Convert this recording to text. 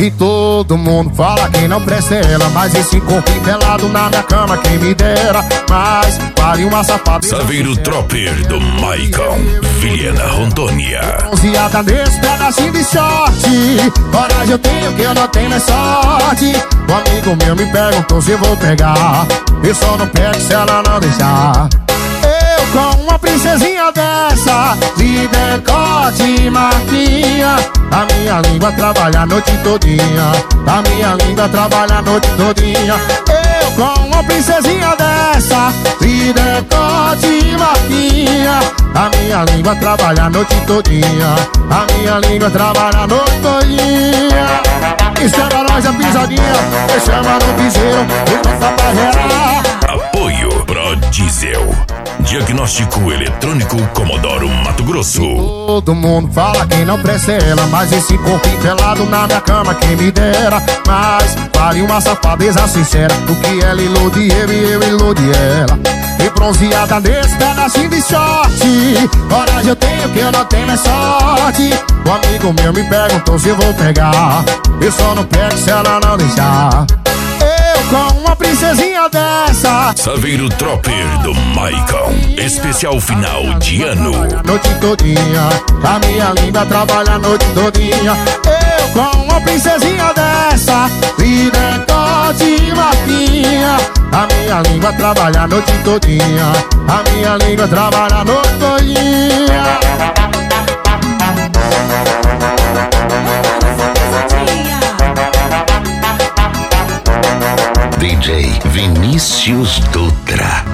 E todo mundo fala que não presta ela, mas esse corpo pelado na minha cama quem me dera. Mas vale uma safada. Saveiro Tropper do Maicon, Vilhena, Rondônia. Bronzeada nesse pedacinho de short. Coragem eu tenho que eu não tenho mais sorte. Um amigo meu me perguntou se eu vou pegar. Eu só não pego se ela não deixar. Eu com uma princesinha dessa, de decote e marquinha. A minha língua trabalha a noite todinha. A minha língua trabalha a noite todinha. Eu com uma princesinha dessa, de decote e marquinha. A minha língua trabalha a noite todinha. A minha língua trabalha a noite todinha. E chama nós a pisadinha, e chama no piseiro, e não dá pra gerar. Apoio Pro Diesel. Diagnóstico eletrônico Comodoro Mato Grosso. Todo mundo fala que não presta ela, mas esse corpo pelado na minha cama quem me dera. Mas vale uma safadeza sincera, do que ela ilude eu e eu ilude ela. E bronzeada nesse pedacinho de short. Coragem eu tenho que eu não tenho mais sorte. Um amigo meu me perguntou se eu vou pegar. Eu só não pego se ela não deixar. Eu com uma princesinha dessa, Saveiro Tropper do Maicon, especial final de ano. noite todinha, a minha língua trabalha a noite todinha. Eu com uma princesinha dessa, de decote e marquinha. A minha língua trabalha a noite todinha. A minha língua trabalha a noite todinha. DJ Vinícius Dutra.